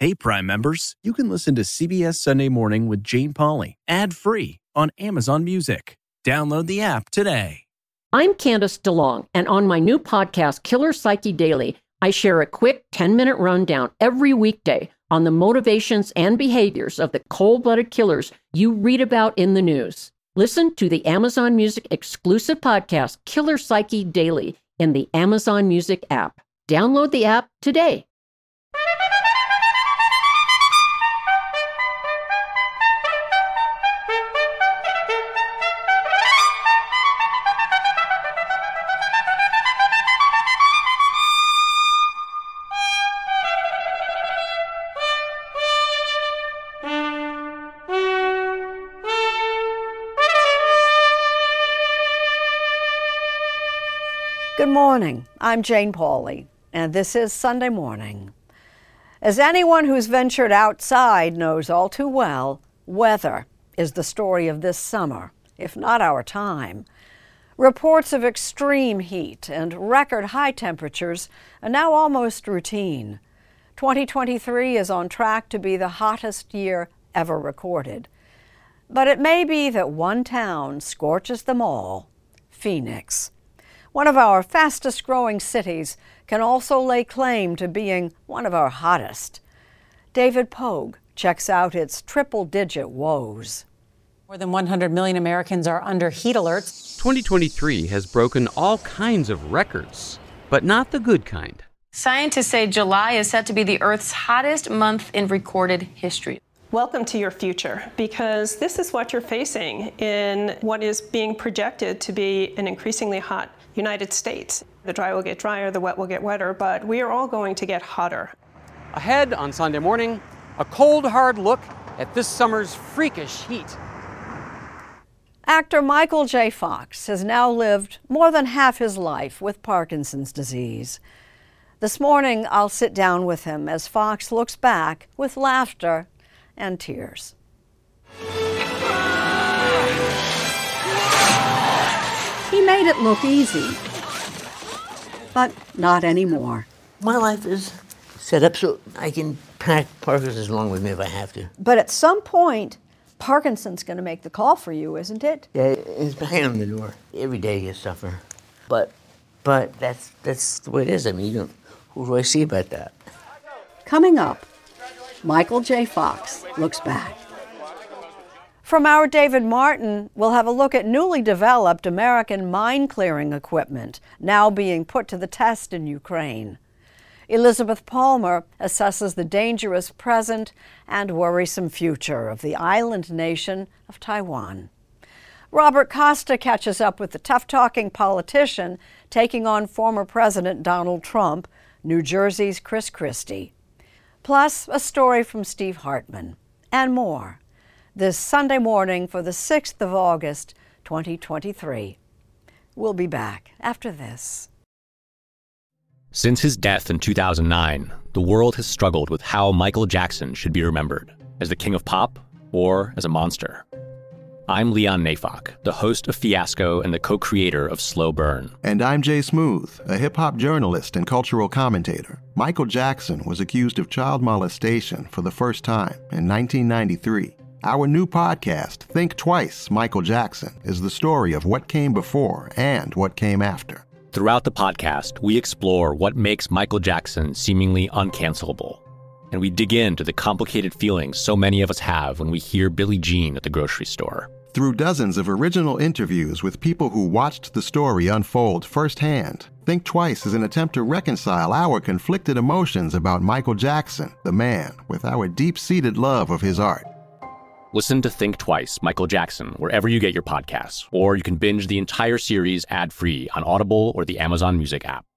Hey, Prime members, you can listen to CBS Sunday Morning with Jane Pauley ad-free on Amazon Music. Download the app today. I'm Candace DeLong, and on my new podcast, Killer Psyche Daily, I share a quick 10-minute rundown every weekday on the motivations and behaviors of the cold-blooded killers you read about in the news. Listen to the Amazon Music exclusive podcast, Killer Psyche Daily, in the Amazon Music app. Download the app today. Good morning. I'm Jane Pauley, and this is Sunday Morning. As anyone who's ventured outside knows all too well, weather is the story of this summer, if not our time. Reports of extreme heat and record high temperatures are now almost routine. 2023 is on track to be the hottest year ever recorded. But it may be that one town scorches them all, Phoenix. One of our fastest growing cities can also lay claim to being one of our hottest. David Pogue checks out its triple-digit woes. More than 100 million Americans are under heat alerts. 2023 has broken all kinds of records, but not the good kind. Scientists say July is set to be the Earth's hottest month in recorded history. Welcome to your future, because this is what you're facing in what is being projected to be an increasingly hot United States. The dry will get drier, the wet will get wetter, but we are all going to get hotter. Ahead on Sunday Morning, a cold, hard look at this summer's freakish heat. Actor Michael J. Fox has now lived more than half his life with Parkinson's disease. This morning, I'll sit down with him as Fox looks back with laughter and tears. He made it look easy, but not anymore. My life is set up so I can pack Parkinson's along with me if I have to. But at some point, Parkinson's going to make the call for you, isn't it? Yeah, it's banging on the door. Every day you suffer. But that's the way it is. I mean, who do I see about that? Coming up, Michael J. Fox looks back. From our David Martin, we'll have a look at newly developed American mine-clearing equipment now being put to the test in Ukraine. Elizabeth Palmer assesses the dangerous present and worrisome future of the island nation of Taiwan. Robert Costa catches up with the tough-talking politician taking on former President Donald Trump, New Jersey's Chris Christie. Plus, a story from Steve Hartman, and more. This Sunday morning for the 6th of August, 2023. We'll be back after this. Since his death in 2009, the world has struggled with how Michael Jackson should be remembered, as the king of pop or as a monster. I'm Leon Neyfakh, the host of Fiasco and the co-creator of Slow Burn. And I'm Jay Smooth, a hip-hop journalist and cultural commentator. Michael Jackson was accused of child molestation for the first time in 1993. Our new podcast, Think Twice, Michael Jackson, is the story of what came before and what came after. Throughout the podcast, we explore what makes Michael Jackson seemingly uncancelable. And we dig into the complicated feelings so many of us have when we hear Billie Jean at the grocery store. Through dozens of original interviews with people who watched the story unfold firsthand, Think Twice is an attempt to reconcile our conflicted emotions about Michael Jackson, the man, with our deep-seated love of his art. Listen to Think Twice, Michael Jackson, wherever you get your podcasts, or you can binge the entire series ad-free on Audible or the Amazon Music app.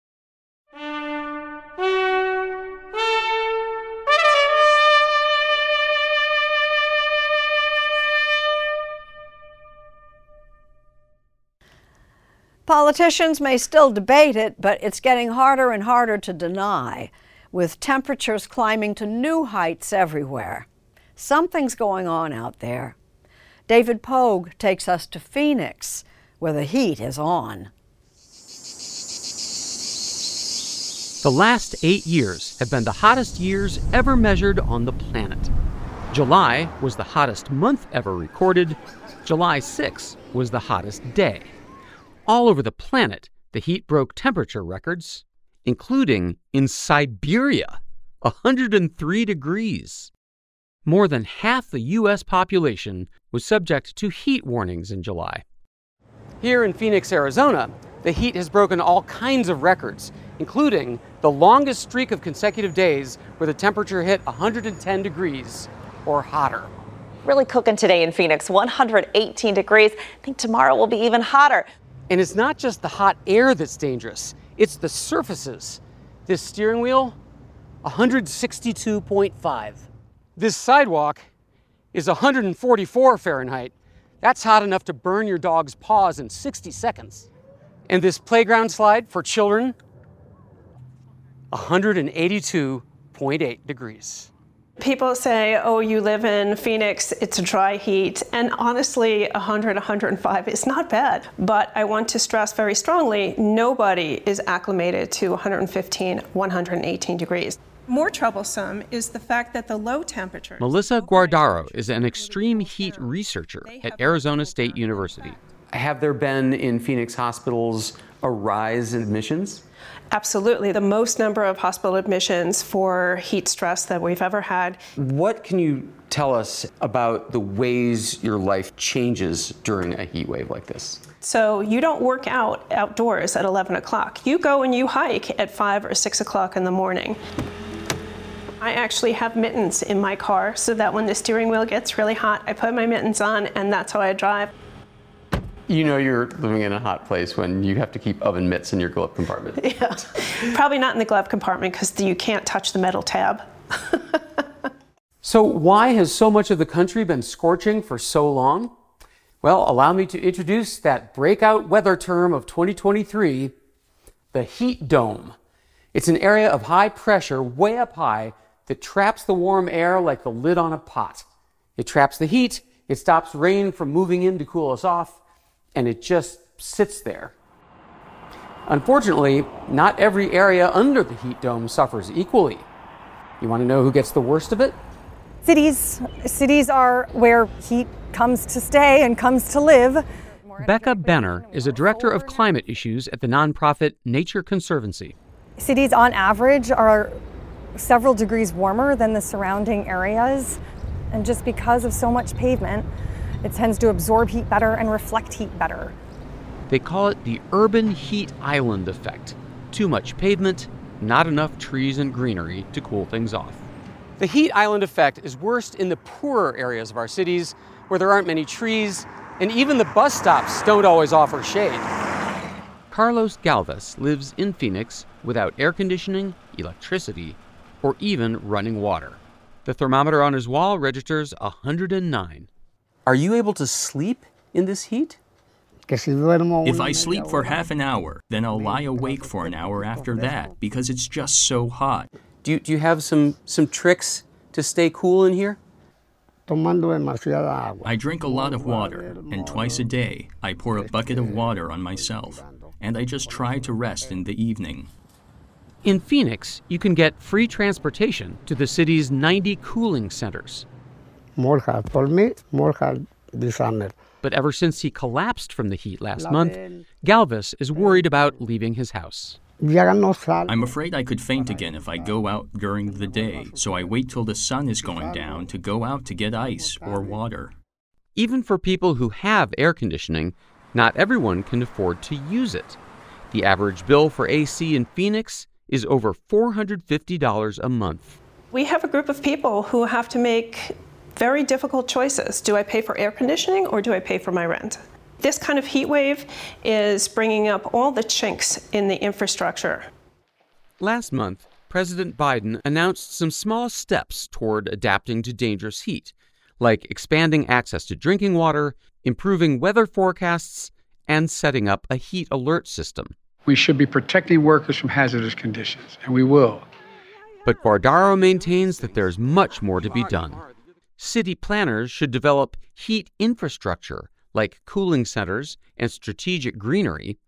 Politicians may still debate it, but it's getting harder and harder to deny, with temperatures climbing to new heights everywhere. Something's going on out there. David Pogue takes us to Phoenix, where the heat is on. The last 8 years have been the hottest years ever measured on the planet. July was the hottest month ever recorded. July 6 was the hottest day. All over the planet, the heat broke temperature records, including in Siberia, 103 degrees. More than half the U.S. population was subject to heat warnings in July. Here in Phoenix, Arizona, the heat has broken all kinds of records, including the longest streak of consecutive days where the temperature hit 110 degrees or hotter. Really cooking today in Phoenix, 118 degrees. I think tomorrow will be even hotter. And it's not just the hot air that's dangerous, it's the surfaces. This steering wheel, 162.5. This sidewalk is 144 Fahrenheit. That's hot enough to burn your dog's paws in 60 seconds. And this playground slide for children, 182.8 degrees. People say, oh, you live in Phoenix, it's a dry heat. And honestly, 100, 105 is not bad. But I want to stress very strongly, nobody is acclimated to 115, 118 degrees. More troublesome is the fact that the low temperatures... Melissa Guardaro is an extreme heat researcher at Arizona State University. Have there been in Phoenix hospitals a rise in admissions? Absolutely. The most number of hospital admissions for heat stress that we've ever had. What can you tell us about the ways your life changes during a heat wave like this? So you don't work out outdoors at 11 o'clock. You go and you hike at 5 or 6 o'clock in the morning. I actually have mittens in my car so that when the steering wheel gets really hot, I put my mittens on and that's how I drive. You know you're living in a hot place when you have to keep oven mitts in your glove compartment. Yeah, probably not in the glove compartment because you can't touch the metal tab. So why has so much of the country been scorching for so long? Well, allow me to introduce that breakout weather term of 2023, the heat dome. It's an area of high pressure way up high that traps the warm air like the lid on a pot. It traps the heat, it stops rain from moving in to cool us off, and it just sits there. Unfortunately, not every area under the heat dome suffers equally. You want to know who gets the worst of it? Cities are where heat comes to stay and comes to live. Becca Benner is a director of climate issues at the nonprofit Nature Conservancy. Cities on average are several degrees warmer than the surrounding areas, and just because of so much pavement, it tends to absorb heat better and reflect heat better. They call it the urban heat island effect. Too much pavement, not enough trees and greenery to cool things off. The heat island effect is worst in the poorer areas of our cities where there aren't many trees, and even the bus stops don't always offer shade. Carlos Galvez lives in Phoenix without air conditioning, electricity, or even running water. The thermometer on his wall registers 109. Are you able to sleep in this heat? If I sleep for half an hour, then I'll lie awake for an hour after that because it's just so hot. Do you have some tricks to stay cool in here? I drink a lot of water, and twice a day I pour a bucket of water on myself, and I just try to rest in the evening. In Phoenix, you can get free transportation to the city's 90 cooling centers. More hard for me, more hard this summer. But ever since he collapsed from the heat last month, Galvez is worried about leaving his house. I'm afraid I could faint again if I go out during the day, so I wait till the sun is going down to go out to get ice or water. Even for people who have air conditioning, not everyone can afford to use it. The average bill for AC in Phoenix is over $450 a month. We have a group of people who have to make very difficult choices. Do I pay for air conditioning or do I pay for my rent? This kind of heat wave is bringing up all the chinks in the infrastructure. Last month, President Biden announced some small steps toward adapting to dangerous heat, like expanding access to drinking water, improving weather forecasts, and setting up a heat alert system. We should be protecting workers from hazardous conditions, and we will. But Guardaro maintains that there's much more to be done. City planners should develop heat infrastructure, like cooling centers and strategic greenery,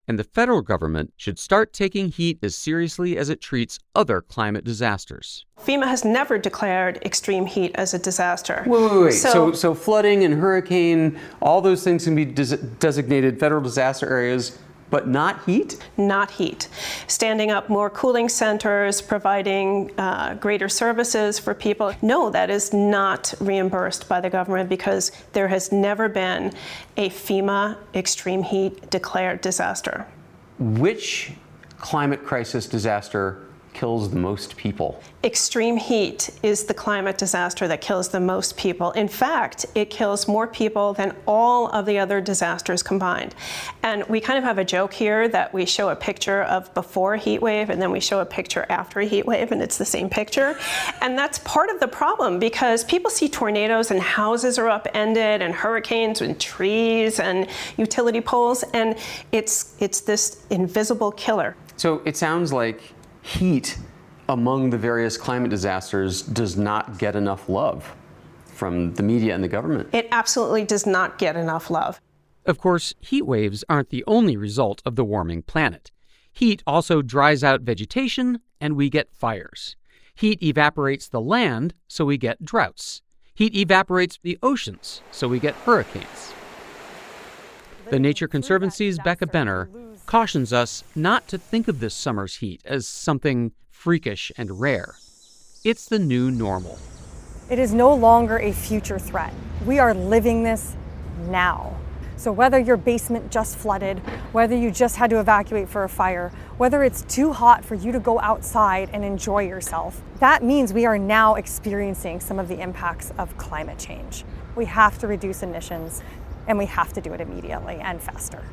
and the federal government should start taking heat as seriously as it treats other climate disasters. FEMA has never declared extreme heat as a disaster. Wait. So flooding and hurricane, all those things can be designated federal disaster areas, but not heat? Not heat. Standing up more cooling centers, providing greater services for people. No, that is not reimbursed by the government because there has never been a FEMA extreme heat declared disaster. Which climate crisis disaster kills the most people? Extreme heat is the climate disaster that kills the most people. In fact, it kills more people than all of the other disasters combined. And we kind of have a joke here that we show a picture of before a heat wave and then we show a picture after a heat wave and it's the same picture. And that's part of the problem because people see tornadoes and houses are upended and hurricanes and trees and utility poles, and it's this invisible killer. So it sounds like heat among the various climate disasters does not get enough love from the media and the government. It absolutely does not get enough love. Of course, heat waves aren't the only result of the warming planet. Heat also dries out vegetation, and we get fires. Heat evaporates the land, so we get droughts. Heat evaporates the oceans, so we get hurricanes. The Nature Conservancy's Becca Benner cautions us not to think of this summer's heat as something freakish and rare. It's the new normal. It is no longer a future threat. We are living this now. So whether your basement just flooded, whether you just had to evacuate for a fire, whether it's too hot for you to go outside and enjoy yourself, that means we are now experiencing some of the impacts of climate change. We have to reduce emissions, and we have to do it immediately and faster.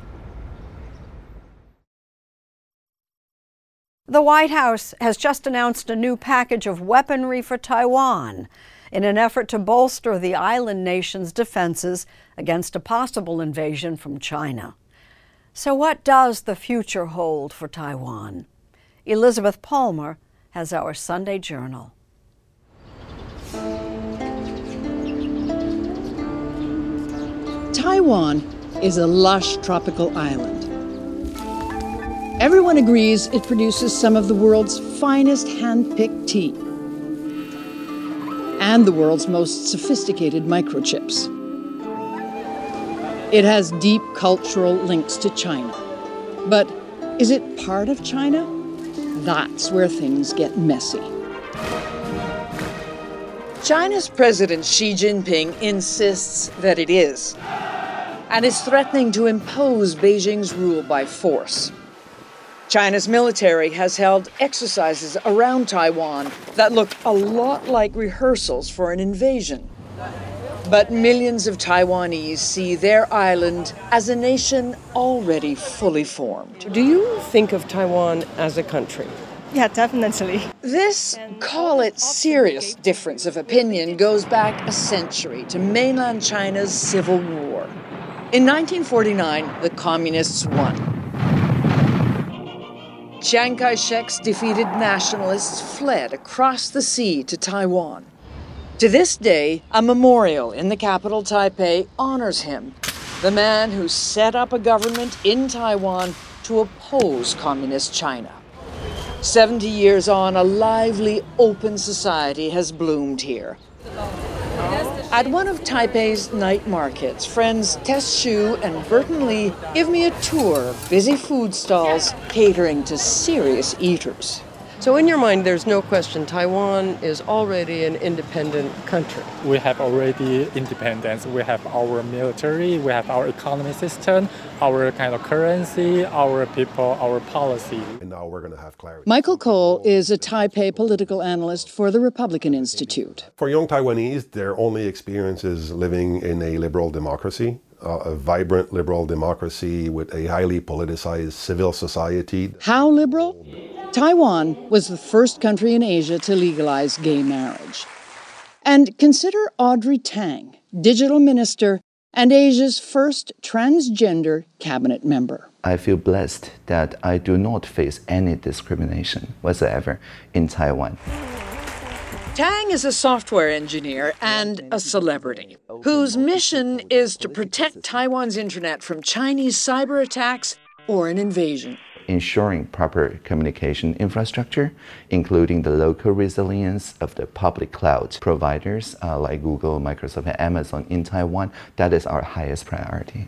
The White House has just announced a new package of weaponry for Taiwan in an effort to bolster the island nation's defenses against a possible invasion from China. So what does the future hold for Taiwan? Elizabeth Palmer has our Sunday Journal. Taiwan is a lush tropical island. Everyone agrees it produces some of the world's finest hand-picked tea and the world's most sophisticated microchips. It has deep cultural links to China. But is it part of China? That's where things get messy. China's President Xi Jinping insists that it is, and is threatening to impose Beijing's rule by force. China's military has held exercises around Taiwan that look a lot like rehearsals for an invasion. But millions of Taiwanese see their island as a nation already fully formed. Do you think of Taiwan as a country? Yeah, definitely. This, call it serious difference of opinion, goes back a century to mainland China's civil war. In 1949, the communists won. Chiang Kai-shek's defeated nationalists fled across the sea to Taiwan. To this day, a memorial in the capital, Taipei, honors him, the man who set up a government in Taiwan to oppose communist China. 70 years on, a lively, open society has bloomed here. At one of Taipei's night markets, friends Tess Xu and Burton Lee give me a tour of busy food stalls catering to serious eaters. So in your mind, there's no question Taiwan is already an independent country. We have already independence. We have our military, we have our economy system, our kind of currency, our people, our policy. And now we're going to have clarity. Michael Cole is a Taipei political analyst for the Republican Institute. For young Taiwanese, their only experience is living in a liberal democracy. A vibrant liberal democracy with a highly politicized civil society. How liberal? Taiwan was the first country in Asia to legalize gay marriage. And consider Audrey Tang, digital minister and Asia's first transgender cabinet member. I feel blessed that I do not face any discrimination whatsoever in Taiwan. Tang is a software engineer and a celebrity whose mission is to protect Taiwan's internet from Chinese cyber attacks or an invasion. Ensuring proper communication infrastructure, including the local resilience of the public cloud providers like Google, Microsoft, and Amazon in Taiwan, that is our highest priority.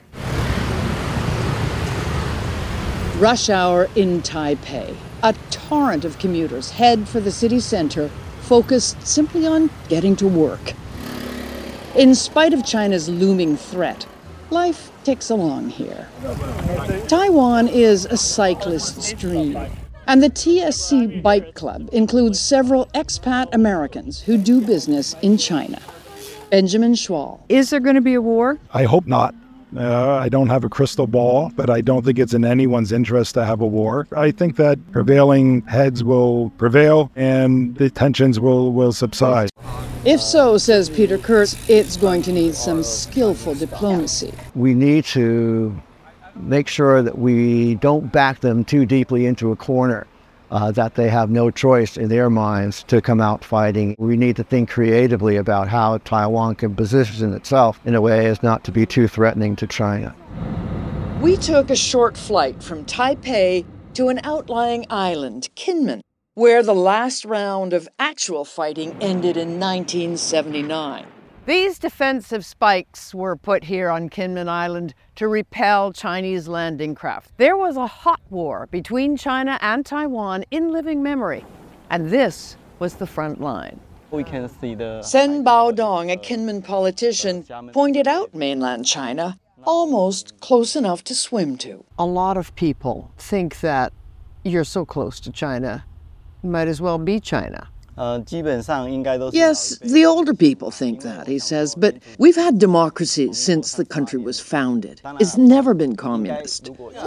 Rush hour in Taipei. A torrent of commuters head for the city center, focused simply on getting to work. In spite of China's looming threat, life ticks along here. Taiwan is a cyclist's dream, and the TSC Bike Club includes several expat Americans who do business in China. Benjamin Schwal. Is there going to be a war? I hope not. I don't have a crystal ball, but I don't think it's in anyone's interest to have a war. I think that prevailing heads will prevail and the tensions will subside. If so, says Peter Kurtz, it's going to need some skillful diplomacy. We need to make sure that we don't back them too deeply into a corner, that they have no choice in their minds to come out fighting. We need to think creatively about how Taiwan can position itself in a way as not to be too threatening to China. We took a short flight from Taipei to an outlying island, Kinmen, where the last round of actual fighting ended in 1979. These defensive spikes were put here on Kinmen Island to repel Chinese landing craft. There was a hot war between China and Taiwan in living memory, and this was the front line. We can see Sen Baodong, a Kinmen politician, pointed out mainland China almost close enough to swim to. A lot of people think that you're so close to China, you might as well be China. Yes, the older people think that, he says, but we've had democracy since the country was founded. It's never been communist.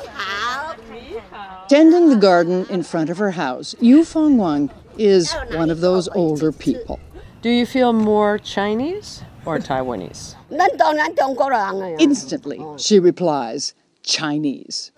Tending the garden in front of her house, Yu Fengwang is one of those older people. Do you feel more Chinese or Taiwanese? Instantly, she replies, Chinese.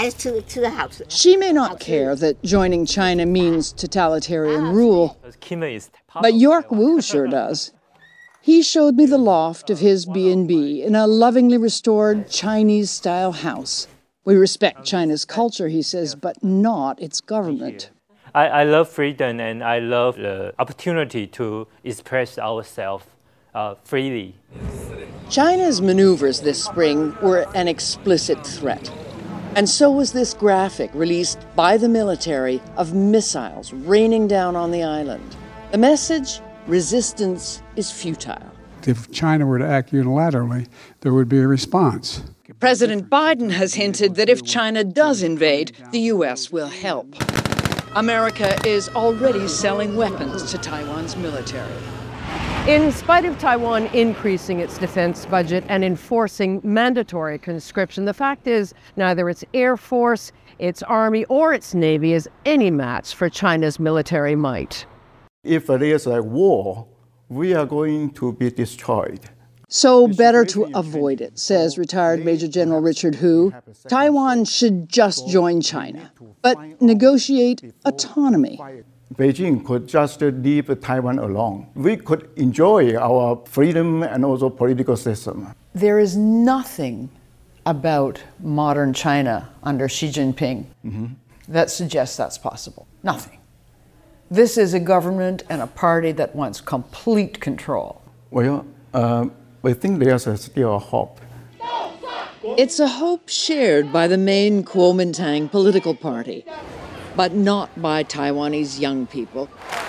She may not care that joining China means totalitarian rule, but York Wu sure does. He showed me the loft of his B&B in a lovingly restored Chinese-style house. We respect China's culture, he says, but not its government. I love freedom and I love the opportunity to express ourselves freely. China's maneuvers this spring were an explicit threat. And so was this graphic released by the military of missiles raining down on the island. The message, resistance is futile. If China were to act unilaterally, there would be a response. President Biden has hinted that if China does invade, the U.S. will help. America is already selling weapons to Taiwan's military. In spite of Taiwan increasing its defense budget and enforcing mandatory conscription, the fact is neither its Air Force, its Army, or its Navy is any match for China's military might. If there is a war, we are going to be destroyed. So better to avoid it, says retired Major General Richard Hu. Taiwan should just join China, but negotiate autonomy. Beijing could just leave Taiwan alone. We could enjoy our freedom and also political system. There is nothing about modern China under Xi Jinping that suggests that's possible. Nothing. This is a government and a party that wants complete control. Well, we think there's still a hope. It's a hope shared by the main Kuomintang political party, but not by Taiwanese young people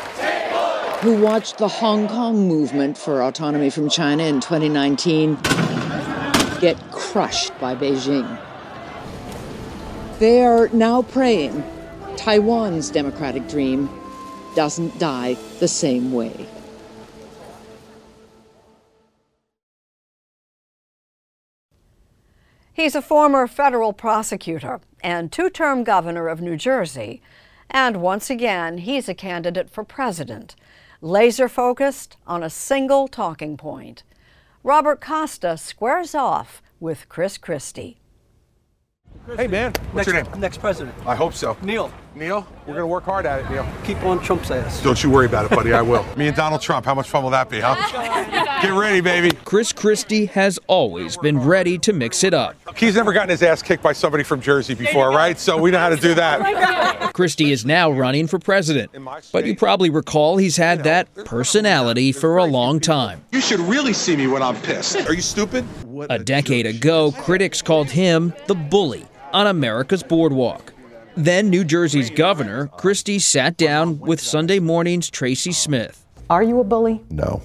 who watched the Hong Kong movement for autonomy from China in 2019 get crushed by Beijing. They are now praying Taiwan's democratic dream doesn't die the same way. He's a former federal prosecutor and two-term governor of New Jersey. And once again, he's a candidate for president, laser-focused on a single talking point. Robert Costa squares off with Chris Christie. Hey, man. What's your name? Next president. I hope so. Neil. Neil, we're going to work hard at it, Neil. Keep on Trump's ass. Don't you worry about it, buddy. I will. Me and Donald Trump, how much fun will that be, huh? Get ready, baby. Chris Christie has always been ready to mix it up. He's never gotten his ass kicked by somebody from Jersey before, right? So we know how to do that. Christie is now running for president, but you probably recall he's had that personality for a long time. You should really see me when I'm pissed. Are you stupid? A decade ago, critics called him the bully on America's boardwalk. Then New Jersey's governor, Christie, sat down with Sunday Morning's Tracy Smith. Are you a bully? No.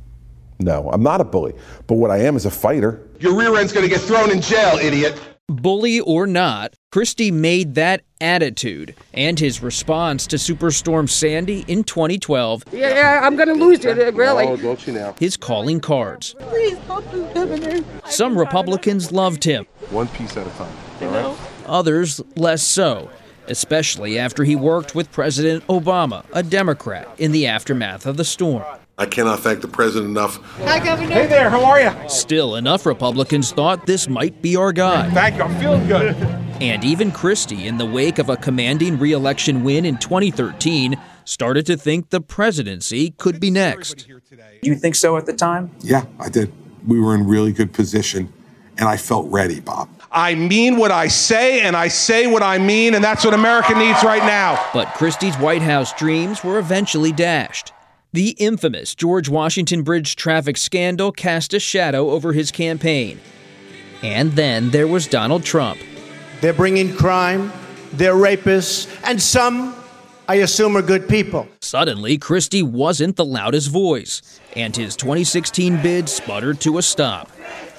No, I'm not a bully. But what I am is a fighter. Your rear end's going to get thrown in jail, idiot. Bully or not, Christie made that attitude and his response to Superstorm Sandy in 2012. Yeah, I'm going to lose it, really. Oh, don't you now? His calling cards. Please don't do Governor. Some Republicans loved him. One piece at a time, all right? Others less so, especially after he worked with President Obama, a Democrat, in the aftermath of the storm. I cannot thank the president enough. Hi, Governor. Hey there, how are you? Still, enough Republicans thought this might be our guy. Thank you, I'm feeling good. And even Christie, in the wake of a commanding re-election win in 2013, started to think the presidency could be next. Do you think so at the time? Yeah, I did. We were in really good position, and I felt ready, Bob. I mean what I say, and I say what I mean, and that's what America needs right now. But Christie's White House dreams were eventually dashed. The infamous George Washington Bridge traffic scandal cast a shadow over his campaign. And then there was Donald Trump. They're bringing crime, they're rapists, and some, I assume, are good people. Suddenly, Christie wasn't the loudest voice, and his 2016 bid sputtered to a stop.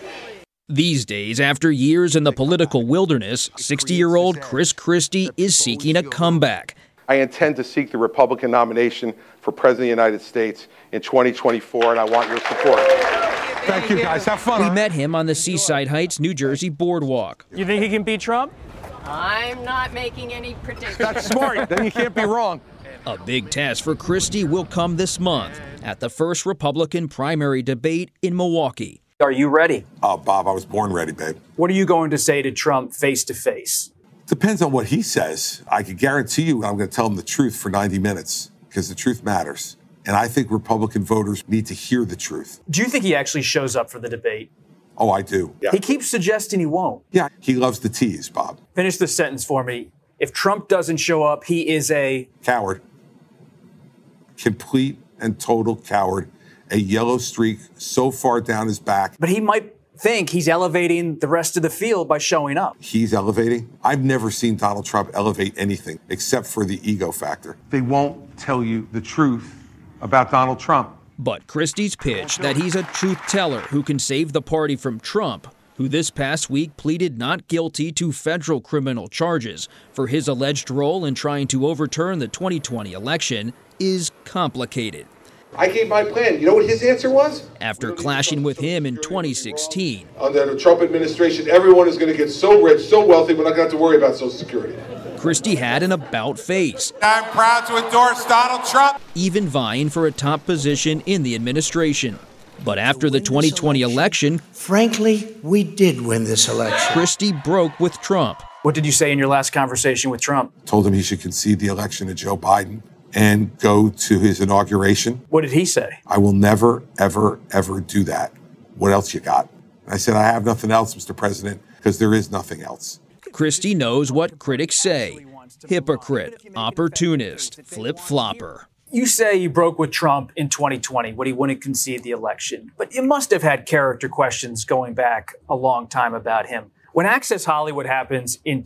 These days, after years in the political wilderness, 60-year-old Chris Christie is seeking a comeback. I intend to seek the Republican nomination for President of the United States in 2024, and I want your support. Thank you, guys. Have fun. We met him on the Seaside Heights, New Jersey boardwalk. You think he can beat Trump? I'm not making any predictions. That's smart. Then you can't be wrong. A big test for Christie will come this month at the first Republican primary debate in Milwaukee. Are you ready? Oh, Bob, I was born ready, babe. What are you going to say to Trump face to face? Depends on what he says. I can guarantee you I'm going to tell him the truth for 90 minutes because the truth matters. And I think Republican voters need to hear the truth. Do you think he actually shows up for the debate? Oh, I do. Yeah. He keeps suggesting he won't. Yeah, he loves to tease, Bob. Finish the sentence for me. If Trump doesn't show up, he is a... coward. Complete and total coward. A yellow streak so far down his back. But he might think he's elevating the rest of the field by showing up. He's elevating? I've never seen Donald Trump elevate anything except for the ego factor. They won't tell you the truth about Donald Trump. But Christie's pitch that he's a truth teller who can save the party from Trump, who this past week pleaded not guilty to federal criminal charges for his alleged role in trying to overturn the 2020 election, is complicated. I gave my plan. You know what his answer was? After clashing with him in 2016. Under the Trump administration, everyone is going to get so rich, so wealthy, we're not going to have to worry about Social Security. Christie had an about face. I'm proud to endorse Donald Trump. Even vying for a top position in the administration. But after the 2020 election, frankly, we did win this election. Christie broke with Trump. What did you say in your last conversation with Trump? Told him he should concede the election to Joe Biden and go to his inauguration. What did he say? I will never, ever, ever do that. What else you got? I said, I have nothing else, Mr. President, because there is nothing else. Christie knows what critics say. Hypocrite, opportunist, flip-flopper. You say you broke with Trump in 2020 when he wouldn't concede the election, but you must have had character questions going back a long time about him. When Access Hollywood happens in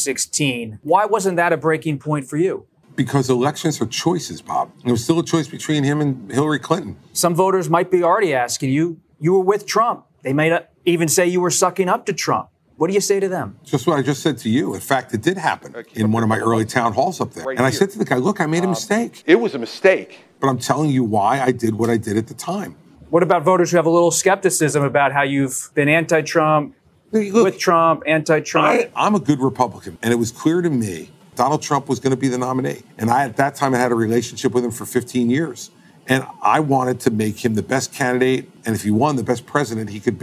2016, why wasn't that a breaking point for you? Because elections are choices, Bob. It was still a choice between him and Hillary Clinton. Some voters might be already asking you were with Trump. They may even say you were sucking up to Trump. What do you say to them? Just what I just said to you. In fact, it did happen in one of my early town halls up there. And I said to the guy, look, I made a mistake. It was a mistake. But I'm telling you why I did what I did at the time. What about voters who have a little skepticism about how you've been anti-Trump, with Trump, anti-Trump? I'm a good Republican, and it was clear to me Donald Trump was going to be the nominee. And at that time, I had a relationship with him for 15 years. And I wanted to make him the best candidate, and if he won, the best president he could be.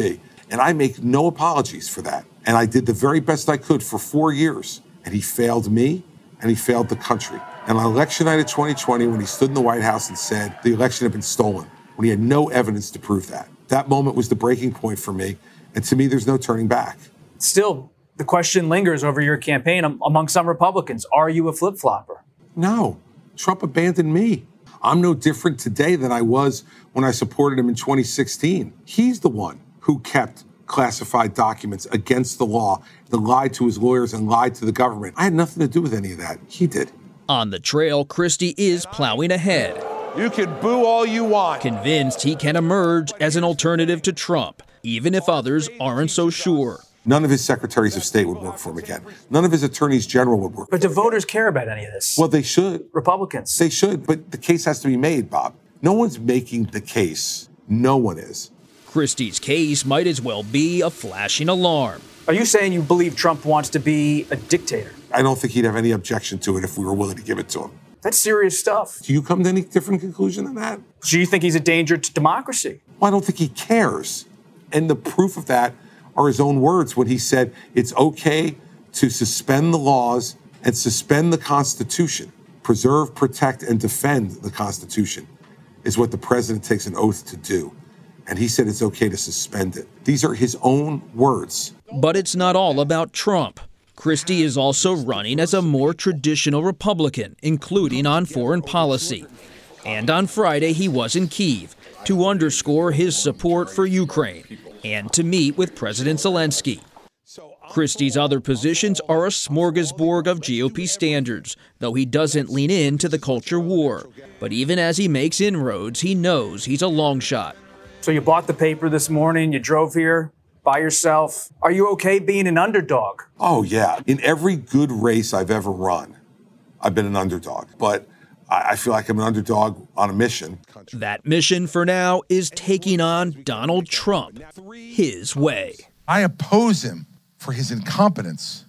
And I make no apologies for that. And I did the very best I could for 4 years. And he failed me, and he failed the country. And on election night of 2020, when he stood in the White House and said the election had been stolen, when he had no evidence to prove that moment was the breaking point for me. And to me, there's no turning back. Still, the question lingers over your campaign among some Republicans. Are you a flip-flopper? No. Trump abandoned me. I'm no different today than I was when I supported him in 2016. He's the one who kept classified documents against the law, that lied to his lawyers and lied to the government. I had nothing to do with any of that. He did. On the trail, Christie is plowing ahead. You can boo all you want. Convinced he can emerge as an alternative to Trump, even if others aren't so sure. None of his secretaries of state would work for him again. None of his attorneys general would work. But do voters care about any of this? Well, they should. Republicans. They should, but the case has to be made, Bob. No one's making the case. No one is. Christie's case might as well be a flashing alarm. Are you saying you believe Trump wants to be a dictator? I don't think he'd have any objection to it if we were willing to give it to him. That's serious stuff. Do you come to any different conclusion than that? So you think he's a danger to democracy? Well, I don't think he cares. And the proof of that are his own words when he said it's okay to suspend the laws and suspend the Constitution. Preserve, protect, and defend the Constitution is what the president takes an oath to do. And he said it's okay to suspend it. These are his own words. But it's not all about Trump. Christie is also running as a more traditional Republican, including on foreign policy. And on Friday, he was in Kyiv to underscore his support for Ukraine and to meet with President Zelensky. Christie's other positions are a smorgasbord of GOP standards, though he doesn't lean into the culture war. But even as he makes inroads, he knows he's a long shot. So you bought the paper this morning, you drove here by yourself. Are you okay being an underdog? Oh, yeah. In every good race I've ever run, I've been an underdog. But I feel like I'm an underdog on a mission. That mission for now is taking on Donald Trump his way. I oppose him for his incompetence.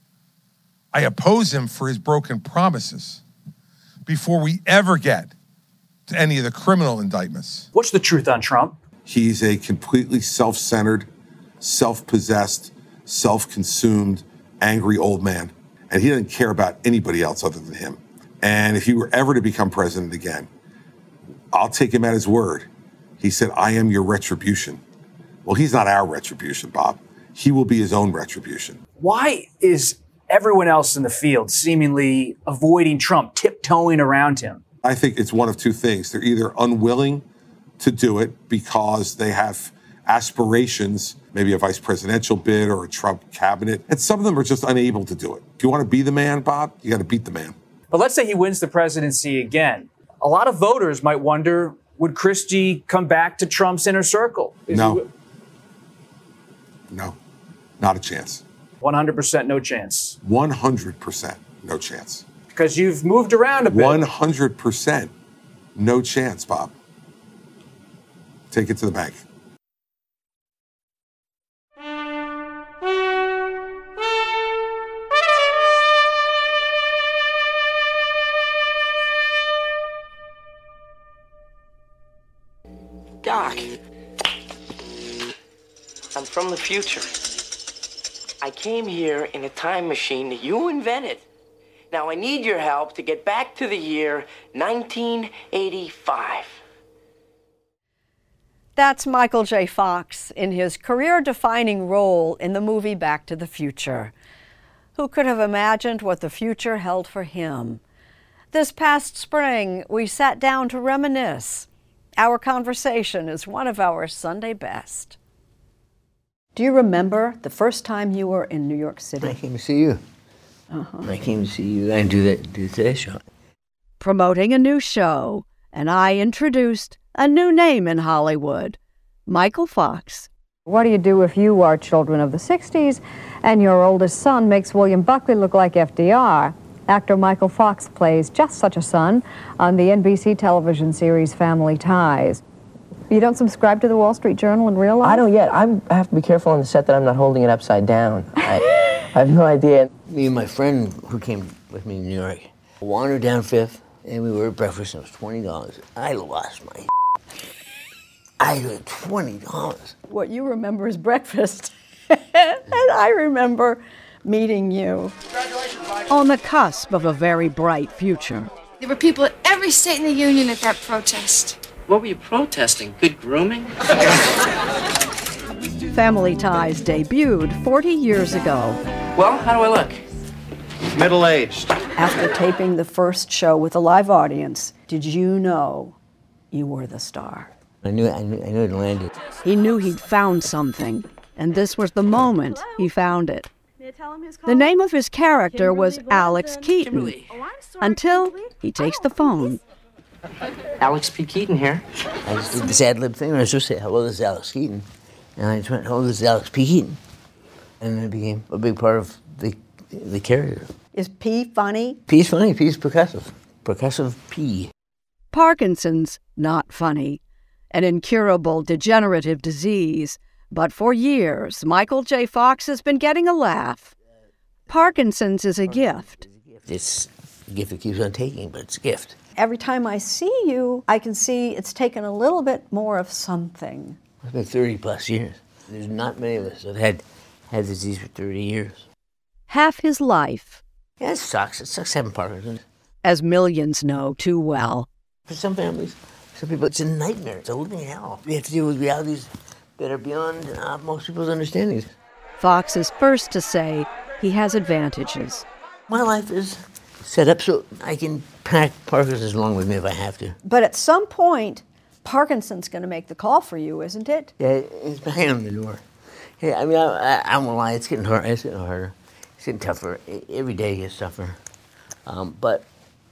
I oppose him for his broken promises before we ever get to any of the criminal indictments. What's the truth on Trump? He's a completely self-centered, self-possessed, self-consumed, angry old man. And he doesn't care about anybody else other than him. And if he were ever to become president again, I'll take him at his word. He said, I am your retribution. Well, he's not our retribution, Bob. He will be his own retribution. Why is everyone else in the field seemingly avoiding Trump, tiptoeing around him? I think it's one of two things. They're either unwilling to do it because they have aspirations, maybe a vice presidential bid or a Trump cabinet, and some of them are just unable to do it. If you want to be the man, Bob, you got to beat the man. But let's say he wins the presidency again. A lot of voters might wonder, would Christie come back to Trump's inner circle? No, not a chance. 100% no chance. 100% no chance. Because you've moved around a bit. 100% no chance, Bob. Take it to the bank. Doc, I'm from the future. I came here in a time machine that you invented. Now I need your help to get back to the year 1985. That's Michael J. Fox in his career-defining role in the movie Back to the Future. Who could have imagined what the future held for him? This past spring, we sat down to reminisce. Our conversation is one of our Sunday best. Do you remember the first time you were in New York City? I came to see you. I came to see you and do the Today Show. Promoting a new show, and I introduced a new name in Hollywood, Michael Fox. What do you do if you are children of the 60s and your oldest son makes William Buckley look like FDR? Actor Michael Fox plays just such a son on the NBC television series Family Ties. You don't subscribe to the Wall Street Journal in real life? I don't yet. I have to be careful on the set that I'm not holding it upside down. I have no idea. Me and my friend who came with me to New York wandered down Fifth, and we were at breakfast, and it was $20. I lost my I got $20. What you remember is breakfast. And I remember meeting you on the cusp of a very bright future. There were people at every state in the union at that protest. What were you protesting? Good grooming? Family Ties debuted 40 years ago. Well, how do I look? Middle-aged. After taping the first show with a live audience, did you know you were the star? I knew it landed. He knew he'd found something, and this was the moment he found it. The name of his character was Alex Keaton, until he takes the phone. Alex P. Keaton here. I just did this ad-lib thing, and I was just saying, hello, this is Alex Keaton. And I just went, hello, this is Alex P. Keaton. And it became a big part of the character. Is P funny? P's funny, P's percussive. Percussive P. Parkinson's not funny, an incurable degenerative disease. But for years, Michael J. Fox has been getting a laugh. Parkinson's is a gift. It's a gift that keeps on taking, but it's a gift. Every time I see you, I can see it's taken a little bit more of something. It's been 30 plus years. There's not many of us that have had disease for 30 years. Half his life. Yeah, it sucks. It sucks having Parkinson's. As millions know too well. For some families, some people, it's a nightmare. It's a living hell. We have to deal with realities that are beyond most people's understandings. Fox is first to say he has advantages. My life is set up so I can pack Parkinson's along with me if I have to. But at some point, Parkinson's going to make the call for you, isn't it? Yeah, it's banging on the door. Yeah, I mean, I won't lie, it's getting harder. It's getting harder. It's getting tougher. Every day gets tougher. But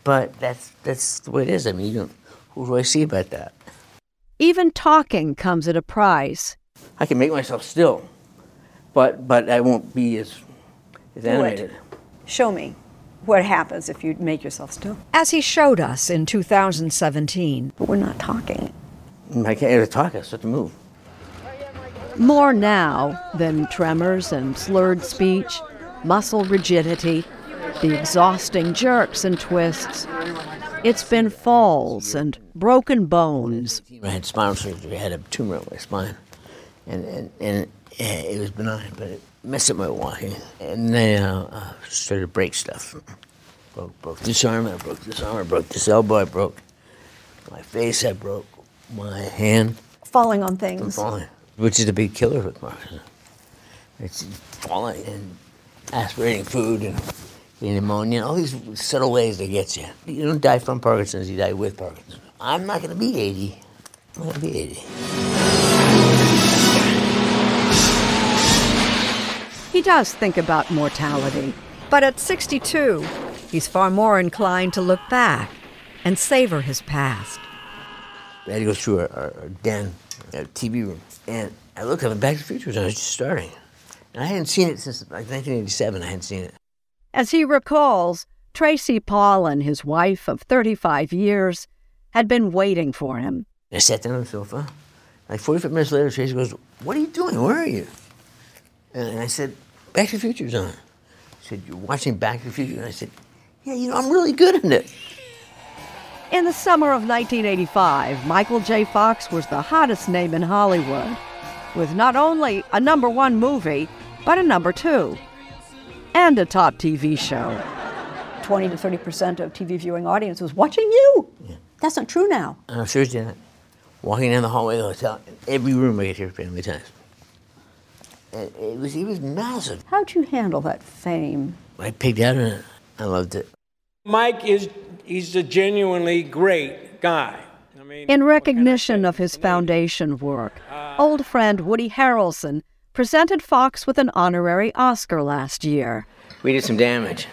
that's the way it is. I mean, who do I see about that? Even talking comes at a price. I can make myself still, but I won't be as animated. Show me what happens if you make yourself still. As he showed us in 2017. But we're not talking. I can't even talk, I just have to move. More now than tremors and slurred speech, muscle rigidity, the exhausting jerks and twists. It's been falls and broken bones. I had spinal surgery. I had a tumor in my spine, and it was benign, but it messed up my walking. And then I started to break stuff. Broke this arm, I broke this arm, I broke this elbow, I broke my face, I broke my hand. Falling on things. I'm falling, which is a big killer with Parkinson's. It's falling and aspirating food and getting pneumonia, all these subtle ways that get you. You don't die from Parkinson's, you die with Parkinson's. I'm not going to be 80. I'm not going to be 80. He does think about mortality, but at 62, he's far more inclined to look back and savor his past. I had to go through our den, our TV room, and I looked up at Back to the Future when I was just starting. And I hadn't seen it since like 1987, I hadn't seen it. As he recalls, Tracy Pollan, his wife of 35 years, had been waiting for him. I sat down on the sofa. Like 45 minutes later, Tracy goes, "What are you doing? Where are you?" And I said, "Back to the Future's on." She said, "You're watching Back to the Future?" And I said, "Yeah, I'm really good at it." In the summer of 1985, Michael J. Fox was the hottest name in Hollywood, with not only a #1 movie, but a #2. And a top TV show. 20 to 30% of TV viewing audience was watching you. Yeah. That's not true now. On a Thursday night, walking down the hallway of the hotel, in every room I could hear Family Ties. And it was massive. How'd you handle that fame? I pigged out on it. I loved it. Mike he's a genuinely great guy. In recognition of his foundation work, old friend Woody Harrelson presented Fox with an honorary Oscar last year. We did some damage.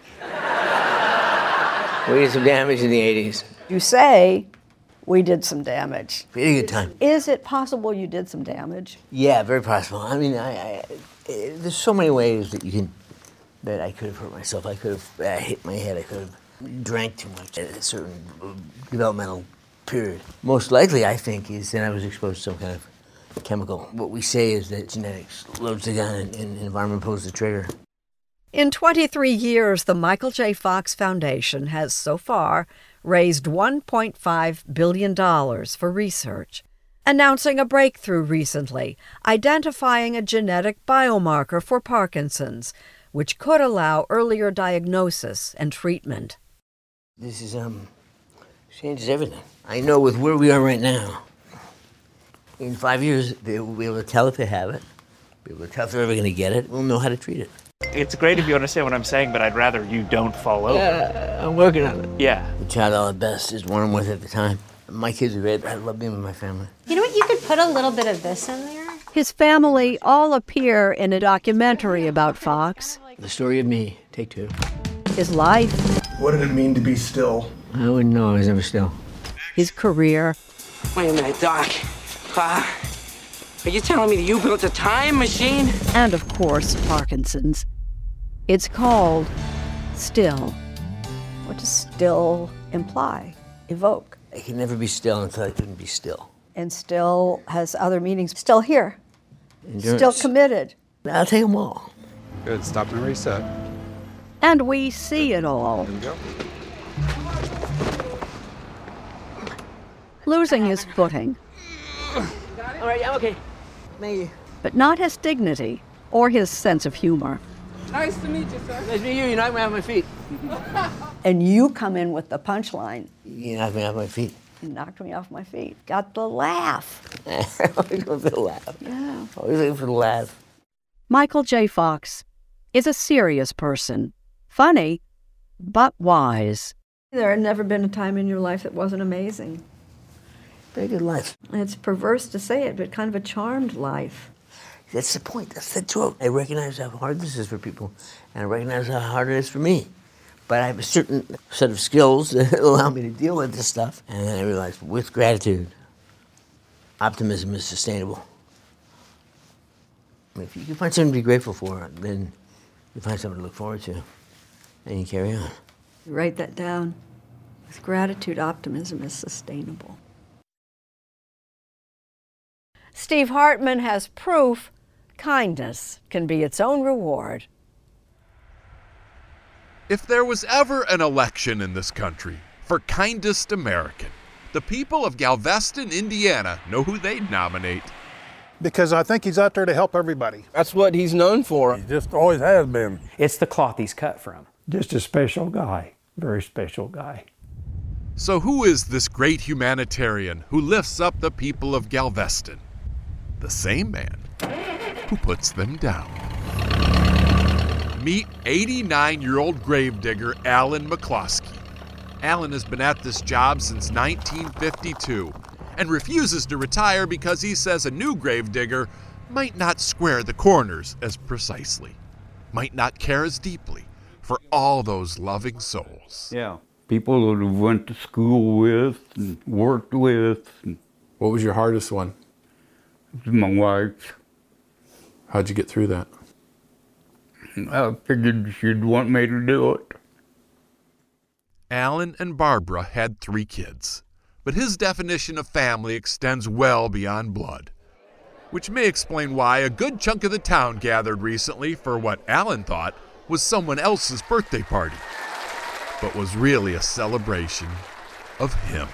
We did some damage in the 80s. You say we did some damage. We had a good time. Is it possible you did some damage? Yeah, very possible. I mean, there's so many ways that I could have hurt myself. I could have hit my head. I could have drank too much at a certain developmental period. Most likely, I think, is that I was exposed to some kind of chemical. What we say is that genetics loads the gun and environment pulls the trigger. In 23 years, the Michael J. Fox Foundation has so far raised $1.5 billion for research. announcing a breakthrough recently, identifying a genetic biomarker for Parkinson's, which could allow earlier diagnosis and treatment. This is, changes everything. I know with where we are right now, in 5 years, they will be able to tell if they have it, be able to tell if they're ever going to get it, we'll know how to treat it. It's great if you understand what I'm saying, but I'd rather you don't fall over. I'm working on it. Yeah. The child I love best is one I'm with at the time. My kids are great. I love being with my family. You know what? You could put a little bit of this in there. His family all appear in a documentary about Fox. The story of me, take two. His life. What did it mean to be still? I wouldn't know. I was never still. His career. Wait a minute, Doc. Are you telling me that you built a time machine? And, of course, Parkinson's. It's called Still. What does still imply, evoke? I can never be still until I couldn't be still. And still has other meanings. Still here. Endurance. Still committed. I'll take them all. Good. Stop and reset. And we see it all. There we go. Losing his footing. All right, I'm okay. Thank you. But not his dignity or his sense of humor. Nice to meet you, sir. Nice to meet you. You knocked me off my feet. And you come in with the punchline. You knocked me off my feet. You knocked me off my feet. Got the laugh. Always looking for the laugh. Yeah. Always looking for the laugh. Michael J. Fox is a serious person. Funny, but wise. There had never been a time in your life that wasn't amazing. Very good life. It's perverse to say it, but kind of a charmed life. That's the point. That's the joke. I recognize how hard this is for people, and I recognize how hard it is for me. But I have a certain set of skills that allow me to deal with this stuff. And then I realized, with gratitude, optimism is sustainable. I mean, if you can find something to be grateful for, then you find something to look forward to, and you carry on. You write that down. With gratitude, optimism is sustainable. Steve Hartman has proof kindness can be its own reward. If there was ever an election in this country for kindest American, the people of Galveston, Indiana, know who they'd nominate. Because I think he's out there to help everybody. That's what he's known for. He just always has been. It's the cloth he's cut from. Just a special guy, very special guy. So who is this great humanitarian who lifts up the people of Galveston? The same man who puts them down. Meet 89-year-old gravedigger Alan McCloskey. Alan has been at this job since 1952 and refuses to retire because he says a new gravedigger might not square the corners as precisely, might not care as deeply for all those loving souls. Yeah, people that have went to school with and worked with. What was your hardest one? My wife. How'd you get through that? I figured she'd want me to do it. Alan and Barbara had 3 kids, but his definition of family extends well beyond blood, which may explain why a good chunk of the town gathered recently for what Alan thought was someone else's birthday party, but was really a celebration of him.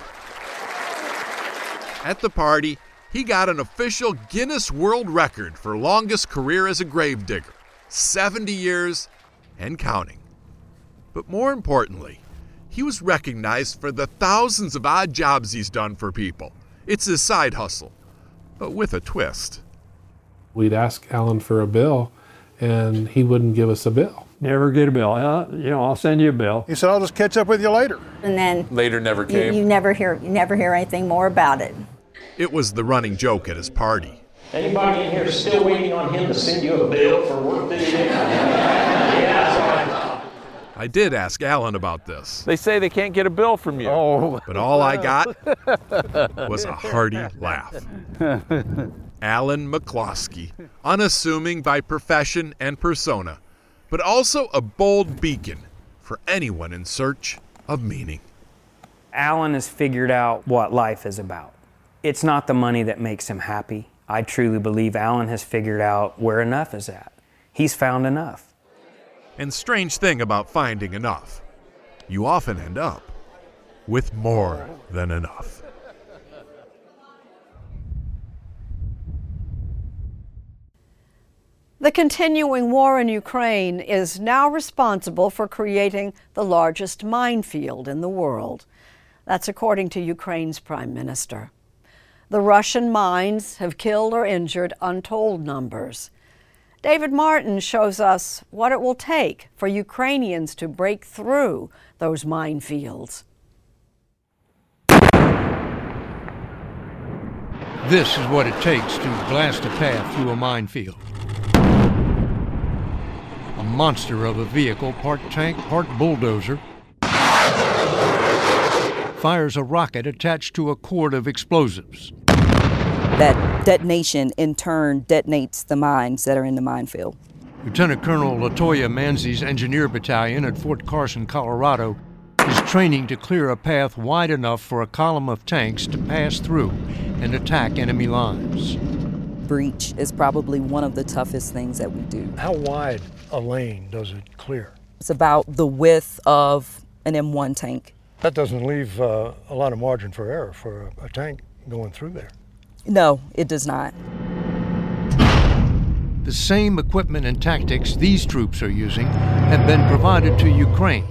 At the party, he got an official Guinness World Record for longest career as a gravedigger, 70 years and counting. But more importantly, he was recognized for the thousands of odd jobs he's done for people. It's his side hustle, but with a twist. We'd ask Alan for a bill, and he wouldn't give us a bill. Never get a bill. I'll send you a bill. He said, I'll just catch up with you later. And then later never came. You never hear anything more about it. It was the running joke at his party. Anybody in here still waiting on him to send you a bill for work that he did? Yeah, I did ask Alan about this. They say they can't get a bill from you. Oh. But all I got was a hearty laugh. Alan McCloskey, unassuming by profession and persona, but also a bold beacon for anyone in search of meaning. Alan has figured out what life is about. It's not the money that makes him happy. I truly believe Alan has figured out where enough is at. He's found enough. And strange thing about finding enough, you often end up with more than enough. The continuing war in Ukraine is now responsible for creating the largest minefield in the world. That's according to Ukraine's prime minister. The Russian mines have killed or injured untold numbers. David Martin shows us what it will take for Ukrainians to break through those minefields. This is what it takes to blast a path through a minefield. A monster of a vehicle, part tank, part bulldozer, fires a rocket attached to a cord of explosives. That detonation, in turn, detonates the mines that are in the minefield. Lieutenant Colonel Latoya Manzi's Engineer Battalion at Fort Carson, Colorado, is training to clear a path wide enough for a column of tanks to pass through and attack enemy lines. Breach is probably one of the toughest things that we do. How wide a lane does it clear? It's about the width of an M1 tank. That doesn't leave a lot of margin for error for a tank going through there. No, it does not. The same equipment and tactics these troops are using have been provided to Ukraine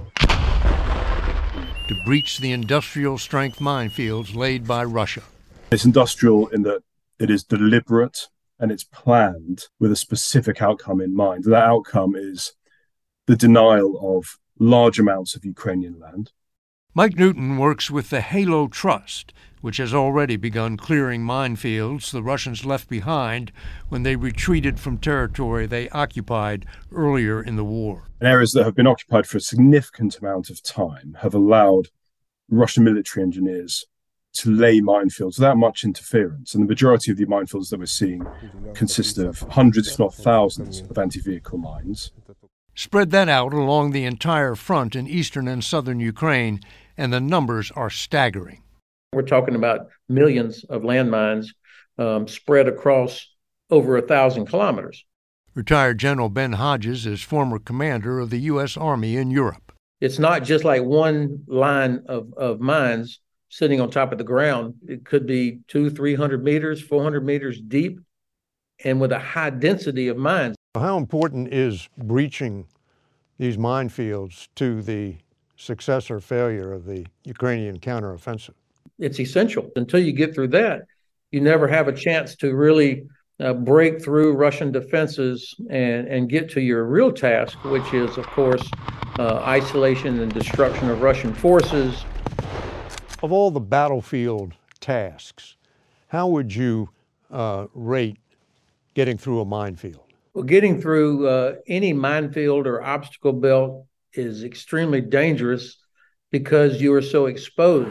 to breach the industrial-strength minefields laid by Russia. It's industrial in that it is deliberate and it's planned with a specific outcome in mind. That outcome is the denial of large amounts of Ukrainian land. Mike Newton works with the Halo Trust, which has already begun clearing minefields the Russians left behind when they retreated from territory they occupied earlier in the war. And areas that have been occupied for a significant amount of time have allowed Russian military engineers to lay minefields without much interference. And the majority of the minefields that we're seeing consist of hundreds, if not thousands, of anti-vehicle mines. Spread that out along the entire front in eastern and southern Ukraine, and the numbers are staggering. We're talking about millions of landmines spread across over 1,000 kilometers. Retired General Ben Hodges is former commander of the U.S. Army in Europe. It's not just like one line of mines sitting on top of the ground. It could be 200-300 meters, 400 meters deep, and with a high density of mines. How important is breaching these minefields to the success or failure of the Ukrainian counteroffensive? It's essential. Until you get through that, you never have a chance to really break through Russian defenses and get to your real task, which is, of course, isolation and destruction of Russian forces. Of all the battlefield tasks, how would you rate getting through a minefield? Well, getting through any minefield or obstacle belt is extremely dangerous because you are so exposed.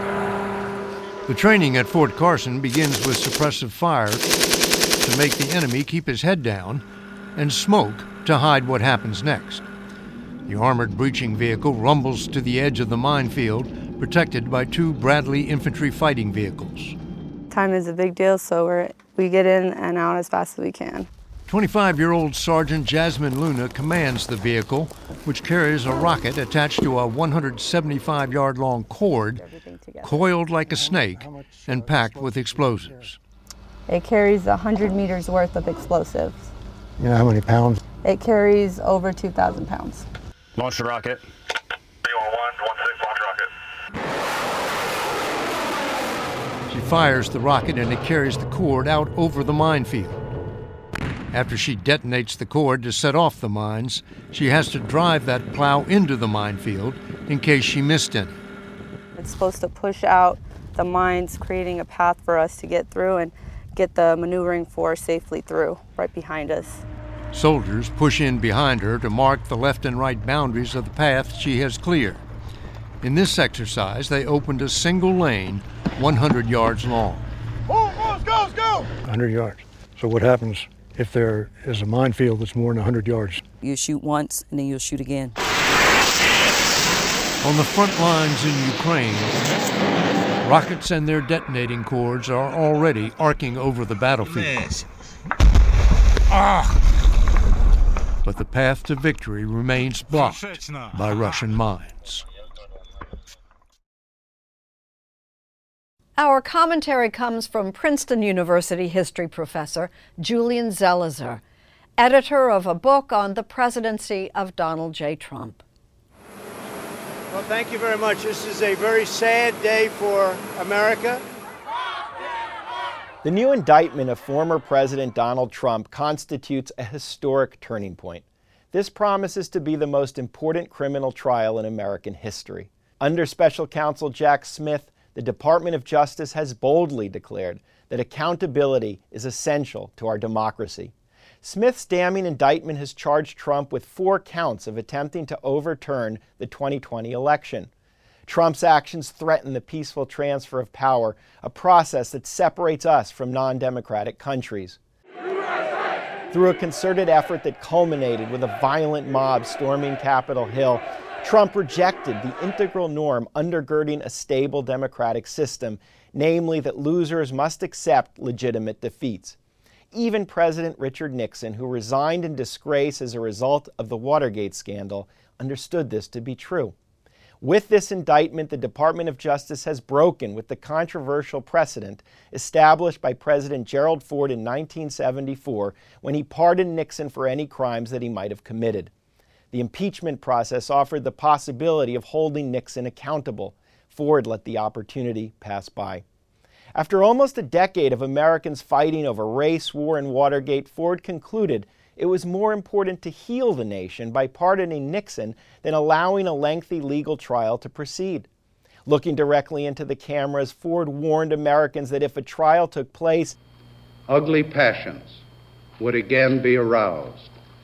The training at Fort Carson begins with suppressive fire to make the enemy keep his head down and smoke to hide what happens next. The armored breaching vehicle rumbles to the edge of the minefield, protected by 2 Bradley infantry fighting vehicles. Time is a big deal, so we get in and out as fast as we can. 25-year-old Sergeant Jasmine Luna commands the vehicle, which carries a rocket attached to a 175-yard-long cord, coiled like a snake and packed with explosives. It carries 100 meters worth of explosives. You know how many pounds? It carries over 2,000 pounds. Launch the rocket. She fires the rocket and it carries the cord out over the minefield. After she detonates the cord to set off the mines, she has to drive that plow into the minefield in case she missed any. It's supposed to push out the mines, creating a path for us to get through and get the maneuvering force safely through, right behind us. Soldiers push in behind her to mark the left and right boundaries of the path she has cleared. In this exercise, they opened a single lane 100 yards long. Go! 100 yards. So what happens if there is a minefield that's more than 100 yards? You shoot once and then you'll shoot again. On the front lines in Ukraine, rockets and their detonating cords are already arcing over the battlefield. But the path to victory remains blocked by Russian mines. Our commentary comes from Princeton University history professor Julian Zelizer. editor of a book on the presidency of Donald J. Trump. Well, thank you very much. This is a very sad day for America. The new indictment of former President Donald Trump constitutes a historic turning point. This promises to be the most important criminal trial in American history. Under Special Counsel Jack Smith, the Department of Justice has boldly declared that accountability is essential to our democracy. Smith's damning indictment has charged Trump with 4 counts of attempting to overturn the 2020 election. Trump's actions threaten the peaceful transfer of power, a process that separates us from non-democratic countries. Through a concerted effort that culminated with a violent mob storming Capitol Hill, Trump rejected the integral norm undergirding a stable democratic system, namely that losers must accept legitimate defeats. Even President Richard Nixon, who resigned in disgrace as a result of the Watergate scandal, understood this to be true. With this indictment, the Department of Justice has broken with the controversial precedent established by President Gerald Ford in 1974 when he pardoned Nixon for any crimes that he might have committed. The impeachment process offered the possibility of holding Nixon accountable. Ford let the opportunity pass by. After almost a decade of Americans fighting over race, war, and Watergate, Ford concluded it was more important to heal the nation by pardoning Nixon than allowing a lengthy legal trial to proceed. Looking directly into the cameras, Ford warned Americans that if a trial took place, ugly passions would again be aroused,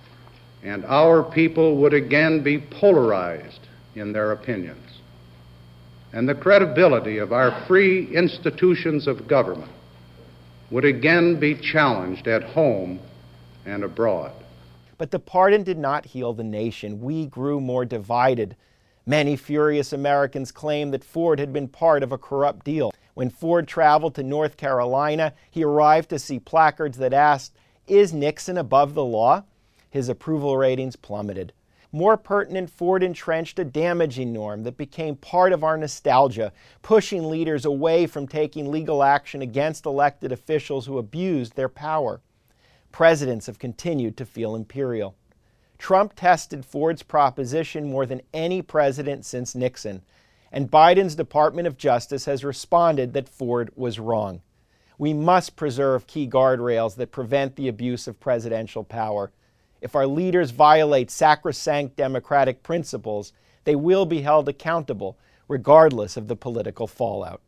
and our people would again be polarized in their opinions. And the credibility of our free institutions of government would again be challenged at home and abroad. But the pardon did not heal the nation. We grew more divided. Many furious Americans claimed that Ford had been part of a corrupt deal. When Ford traveled to North Carolina, he arrived to see placards that asked, "Is Nixon above the law?" His approval ratings plummeted. More pertinent, Ford entrenched a damaging norm that became part of our nostalgia, pushing leaders away from taking legal action against elected officials who abused their power. Presidents have continued to feel imperial. Trump tested Ford's proposition more than any president since Nixon, and Biden's Department of Justice has responded that Ford was wrong. We must preserve key guardrails that prevent the abuse of presidential power. If our leaders violate sacrosanct democratic principles, they will be held accountable, regardless of the political fallout.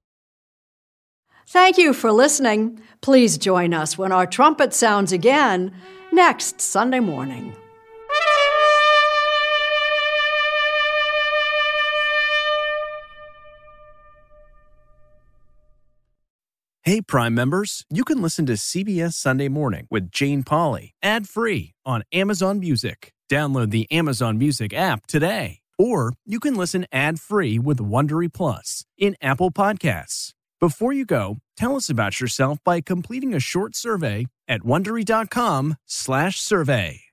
Thank you for listening. Please join us when our trumpet sounds again next Sunday morning. Hey, Prime members, you can listen to CBS Sunday Morning with Jane Pauley ad-free on Amazon Music. Download the Amazon Music app today. Or you can listen ad-free with Wondery Plus in Apple Podcasts. Before you go, tell us about yourself by completing a short survey at Wondery.com/survey.